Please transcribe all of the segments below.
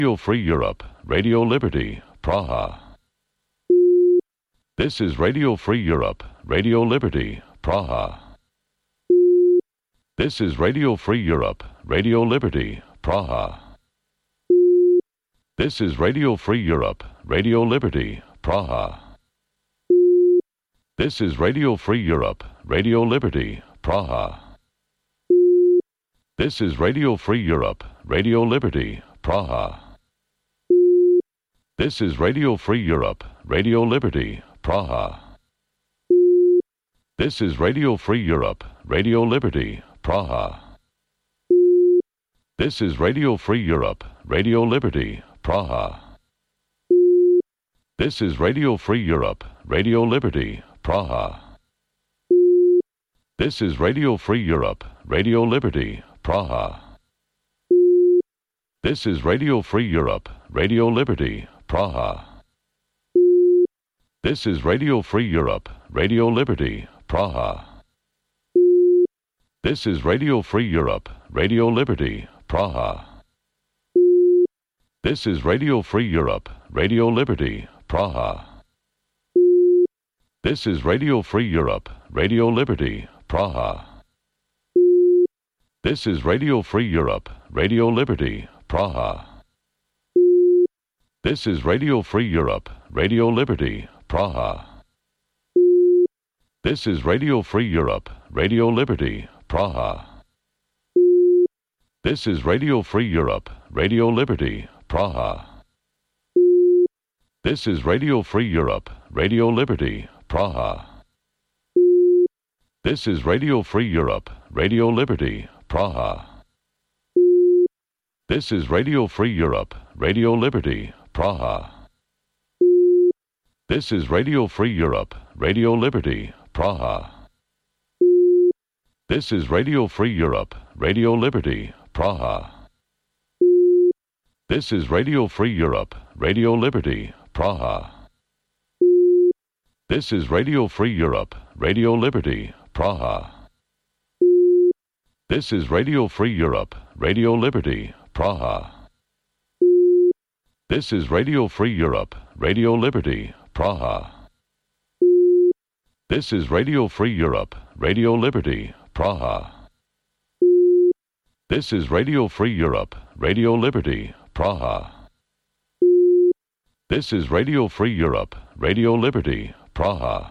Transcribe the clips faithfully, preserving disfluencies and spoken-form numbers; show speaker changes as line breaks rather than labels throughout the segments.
Radio Free Europe, Radio Liberty, Praha. This is Radio Free Europe, Radio Liberty, Praha. This is Radio Free Europe, Radio Liberty, Praha. This is Radio Free Europe, Radio Liberty, Praha. This is Radio Free Europe, Radio Liberty, Praha. This is Radio Free Europe, Radio Liberty, Praha. This is Radio Free Europe, Radio Liberty, Praha. This is Radio Free Europe, Radio Liberty, Praha. This is Radio Free Europe, Radio Liberty, Praha. This is Radio Free Europe, Radio Liberty, Praha. This is Radio Free Europe, Radio Liberty, Praha. This is Radio Free Europe, Radio Liberty, Praha. This is Radio Free Europe, Radio Liberty, Praha. This is Radio Free Europe, Radio Liberty, Praha. This is Radio Free Europe, Radio Liberty, Praha. This is Radio Free Europe, Radio Liberty, Praha. This is Radio Free Europe, Radio Liberty, Praha. This is Radio Free Europe, Radio Liberty, Praha. This is Radio Free Europe, Radio Liberty, Praha. This is Radio Free Europe, Radio Liberty, Praha. This is Radio Free Europe, Radio Liberty, Praha. This is Radio Free Europe, Radio Liberty, Praha. This is Radio Free Europe, Radio Liberty, Praha. This is Radio Free Europe, Radio Liberty, Praha. This is Radio Free Europe, Radio Liberty, Praha. This is Radio Free Europe, Radio Liberty, Praha. This is Radio Free Europe, Radio Liberty, Praha. This is Radio Free Europe, Radio Liberty, Praha. This is Radio Free Europe, Radio Liberty, Praha. This is Radio Free Europe, Radio Liberty, Praha. This is Radio Free Europe, Radio Liberty, Praha. This is Radio Free Europe, Radio Liberty, Praha.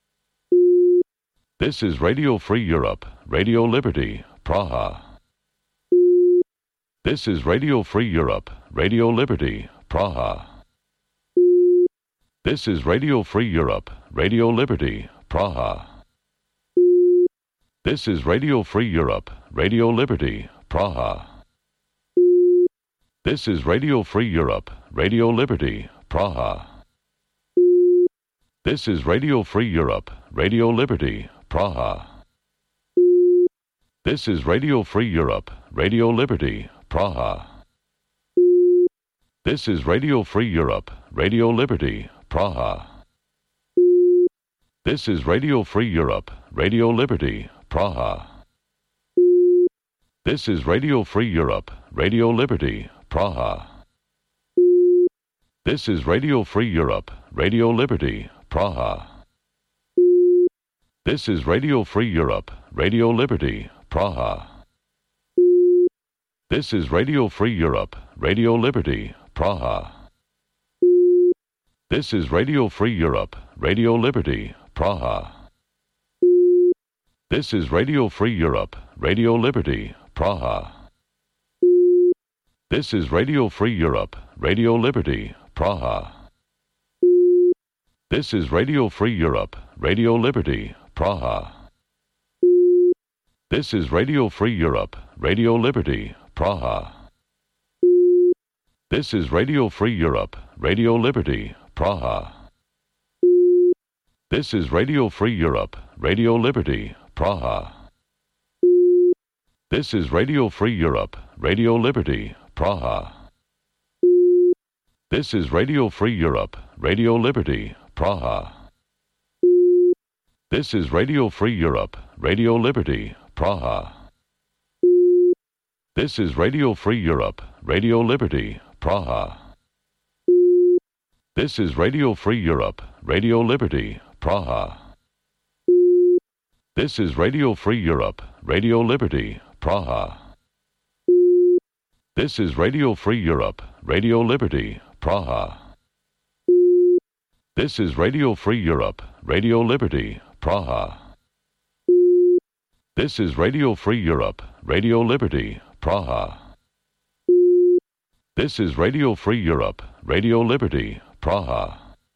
This is Radio Free Europe, Radio Liberty, Praha. This is Radio Free Europe, Radio Liberty, Praha. This is Radio Free Europe, Radio Liberty, Praha. This is Radio Free Europe, Radio Liberty, Praha. This is Radio Free Europe, Radio Liberty, Praha. This is Radio Free Europe, Radio Liberty, Praha. This is Radio Free Europe, Radio Liberty, Praha. This is Radio Free Europe, Radio Liberty, Praha. This is Radio Free Europe, Radio Liberty, Praha. This is Radio Free Europe, Radio Liberty, Praha. This is Radio Free Europe, Radio Liberty, Praha. This is Radio Free Europe, Radio Liberty, Praha. This is Radio Free Europe, Radio Liberty, Praha. This is Radio Free Europe, Radio Liberty, Praha. This is Radio Free Europe, Radio Liberty, Praha. This is Radio Free Europe, Radio Liberty, Praha. This is Radio Free Europe, Radio Liberty, Praha. This is Radio Free Europe, Radio Liberty, Praha. This is Radio Free Europe, Radio Liberty, Praha. This is Radio Free Europe, Radio Liberty, Praha. This is Radio Free Europe, Radio Liberty, Praha. This is Radio Free Europe, Radio Liberty, Praha. This is Radio Free Europe, Radio Liberty, Praha. This is Radio Free Europe, Radio Liberty, Praha. This is Radio Free Europe, Radio Liberty, Praha. This is Radio Free Europe, Radio Liberty, Praha. This is Radio Free Europe, Radio Liberty, Praha. This is Radio Free Europe, Radio Liberty, Praha. This is Radio Free Europe, Radio Liberty, Praha. This is Radio Free Europe, Radio Liberty, Praha.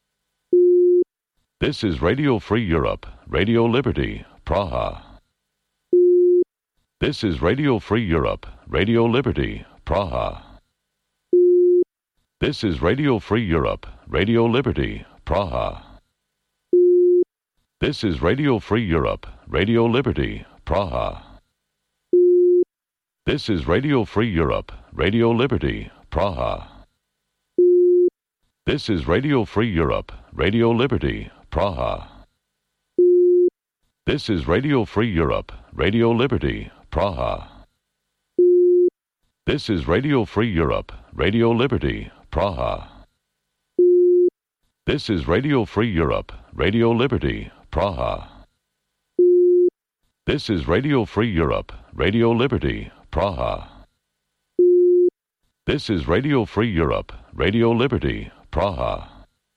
This is Radio Free Europe, Radio Liberty, Praha. This is Radio Free Europe, Radio Liberty, Praha. This is Radio Free Europe, Radio Liberty, Praha. This is Radio Free Europe, Radio Liberty, Praha. This is Radio Free Europe, Radio Liberty, Praha. This is Radio Free Europe, Radio Liberty, Praha. This is Radio Free Europe, Radio Liberty, Praha. This is Radio Free Europe, Radio Liberty, Praha. This is Radio Free Europe, Radio Liberty, Praha. This is Radio Free Europe, Radio Liberty, Praha. This is Radio Free Europe, Radio Liberty, Praha.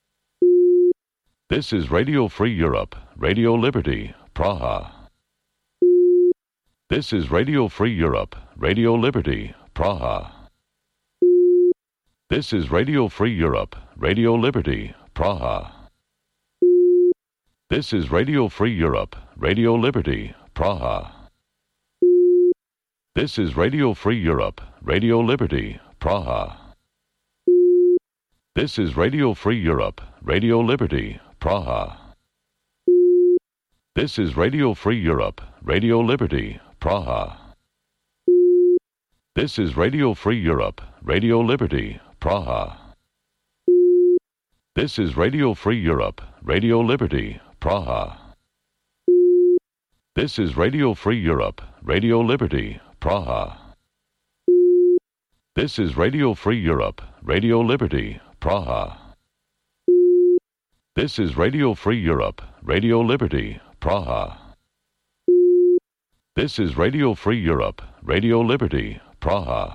This is Radio Free Europe, Radio Liberty, Praha. This is Radio Free Europe, Radio Liberty, Praha. This is Radio Free Europe, Radio Liberty, Praha. This is Radio Free Europe, Radio Liberty, Praha. This is Radio Free Europe, Radio Liberty, Praha. This is Radio Free Europe, Radio Liberty, Praha. This is Radio Free Europe, Radio Liberty, Praha. This is Radio Free Europe, Radio Liberty, Praha. This is Radio Free Europe, Radio Liberty, Praha. This is Radio Free Europe, Radio Liberty, Praha. This is Radio Free Europe, Radio Liberty, Praha. This is Radio Free Europe, Radio Liberty, Praha. This is Radio Free Europe, Radio Liberty, Praha.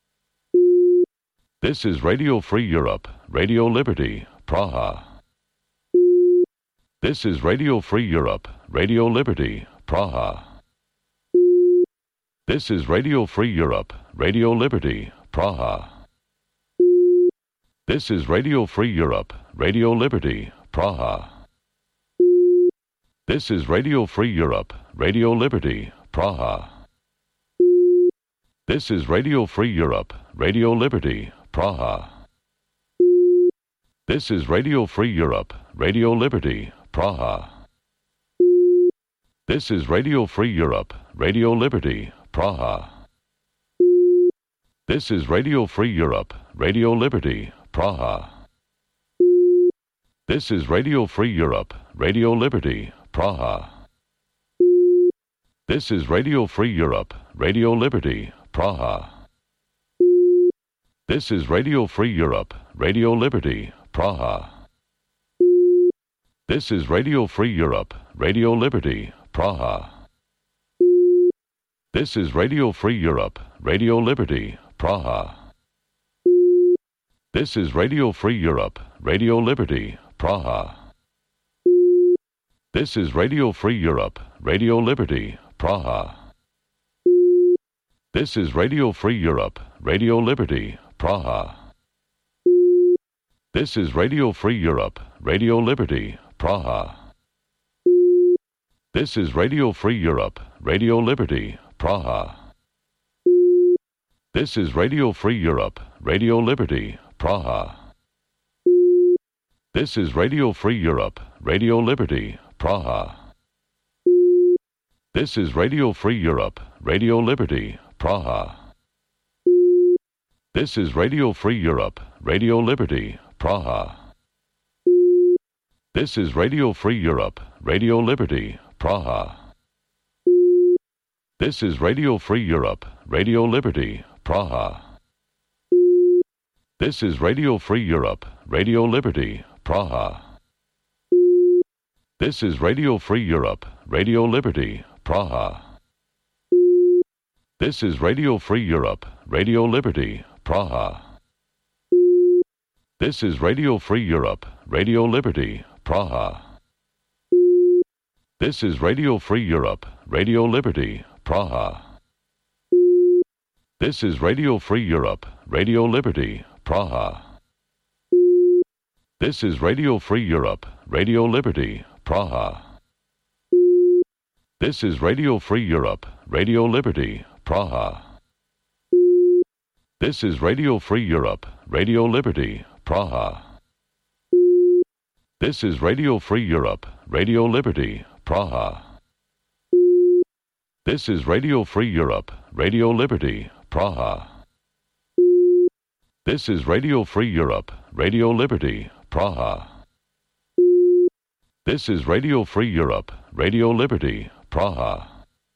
This is Radio Free Europe, Radio Liberty, Praha. This is Radio Free Europe, Radio Liberty, Praha. This is Radio Free Europe, Radio Liberty, Praha. This is Radio Free Europe, Radio Liberty, Praha. This is Radio Free Europe, Radio Liberty, Praha. This is Radio Free Europe, Radio Liberty, Praha. This is Radio Free Europe, Radio Liberty, Praha. This is Radio Free Europe, Radio Liberty, Praha. This is Radio Free Europe, Radio Liberty, Praha. This is Radio Free Europe, Radio Liberty, Praha. This is Radio Free Europe, Radio Liberty, Praha. This is Radio Free Europe, Radio Liberty, Praha. This is Radio Free Europe, Radio Liberty, Praha. This is Radio Free Europe, Radio Liberty, Praha. This is Radio Free Europe, Radio Liberty, Praha. This is Radio Free Europe, Radio Liberty, Praha. This is Radio Free Europe, Radio Liberty, Praha. This is Radio Free Europe, Radio Liberty, Praha. This is Radio Free Europe, Radio Liberty, Praha. This is Radio Free Europe, Radio Liberty, Praha. This is Radio Free Europe, Radio Liberty, Praha. This is Radio Free Europe, Radio Liberty, Praha. This is Radio Free Europe, Radio Liberty, Praha. This is Radio Free Europe, Radio Liberty, Praha. This is Radio Free Europe, Radio Liberty, Praha. This is Radio Free Europe, Radio Liberty, Praha. This is Radio Free Europe, Radio Liberty, Praha. This is Radio Free Europe, Radio Liberty, Praha. This is Radio Free Europe, Radio Liberty, Praha. This is Radio Free Europe, Radio Liberty, Praha. This is Radio Free Europe, Radio Liberty, Praha. This is Radio Free Europe, Radio Liberty, Praha. This is Radio Free Europe, Radio Liberty, Praha. This is Radio Free Europe, Radio Liberty, Praha. This is Radio Free Europe, Radio Liberty, Praha. This is Radio Free Europe, Radio Liberty, Praha. This is Radio Free Europe, Radio Liberty, Praha. This is Radio Free Europe, Radio Liberty, Praha.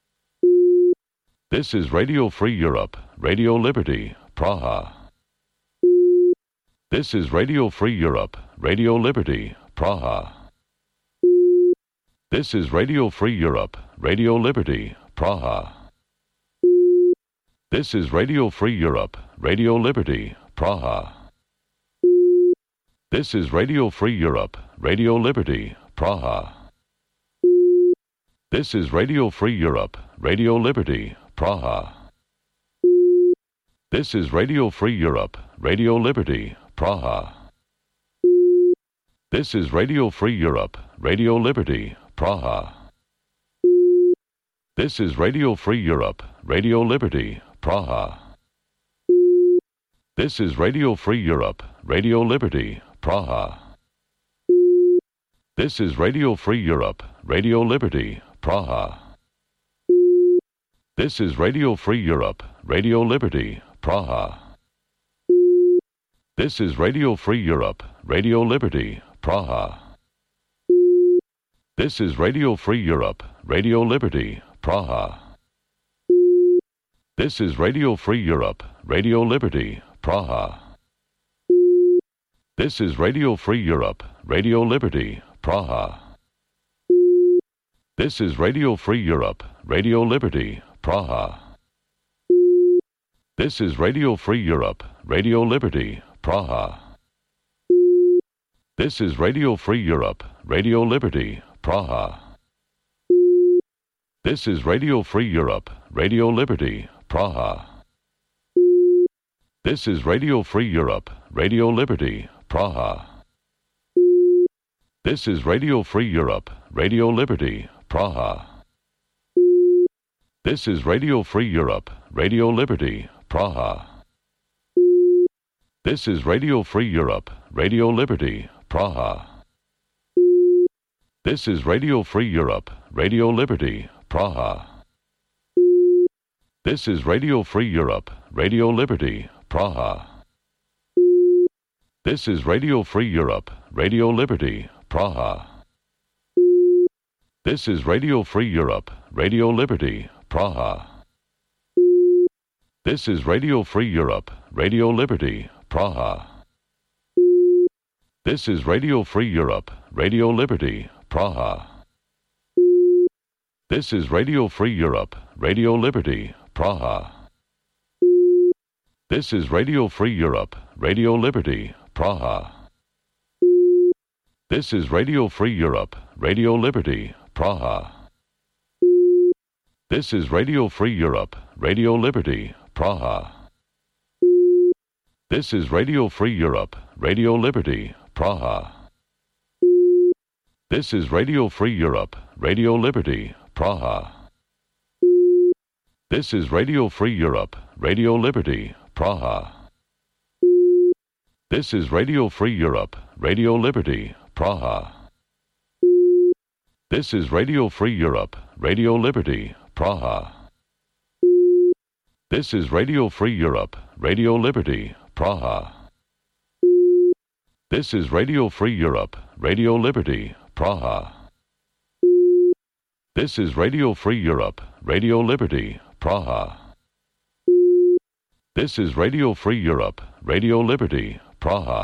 This is Radio Free Europe, Radio Liberty, Praha. This is Radio Free Europe, Radio Liberty, Praha. This is Radio Free Europe, Radio Liberty, Praha. This is Radio Free Europe, Radio Liberty, Praha. This is Radio Free Europe, Radio Liberty, Praha. This is Radio Free Europe, Radio Liberty, Praha. This is Radio Free Europe, Radio Liberty, Praha. This is Radio Free Europe, Radio Liberty, Praha. This is Radio Free Europe, Radio Liberty, Praha. This is Radio Free Europe, Radio Liberty, Praha. This is Radio Free Europe, Radio Liberty, Praha. This is Radio Free Europe, Radio Liberty, Praha. This is Radio Free Europe, Radio Liberty, Praha. This is Radio Free Europe, Radio Liberty, Praha. This is Radio Free Europe, Radio Liberty, Praha. This is Radio Free Europe, Radio Liberty, Praha. This is Radio Free Europe, Radio Liberty, Praha. This is Radio Free Europe, Radio Liberty, Praha. This is Radio Free Europe, Radio Liberty, Praha. This is Radio Free Europe, Radio Liberty, Praha. This is Radio Free Europe, Radio Liberty, Praha. This is Radio Free Europe, Radio Liberty, Praha. This is Radio Free Europe, Radio Liberty, Praha. This is Radio Free Europe, Radio Liberty, Praha. This is Radio Free Europe, Radio Liberty, Praha. This is Radio Free Europe, Radio Liberty, Praha. This is Radio Free Europe, Radio Liberty, Praha. This is Radio Free Europe, Radio Liberty, Praha. This is Radio Free Europe, Radio Liberty, Praha. This is Radio Free Europe, Radio Liberty, Praha. This is Radio Free Europe, Radio Liberty, Praha. This is Radio Free Europe, Radio Liberty, Praha. This is Radio Free Europe, Radio Liberty, Praha. This is Radio Free Europe, Radio Liberty, Praha. This is Radio Free Europe, Radio Liberty, Praha. This is Radio Free Europe, Radio Liberty, Praha. This is Radio Free Europe, Radio Liberty, Praha. This is Radio Free Europe, Radio Liberty, Praha. This is Radio Free Europe, Radio Liberty, Praha. This is Radio Free Europe, Radio Liberty, Praha. This is Radio Free Europe, Radio Liberty, Praha. This is Radio Free Europe, Radio Liberty, Praha. This is Radio Free Europe, Radio Liberty, Praha.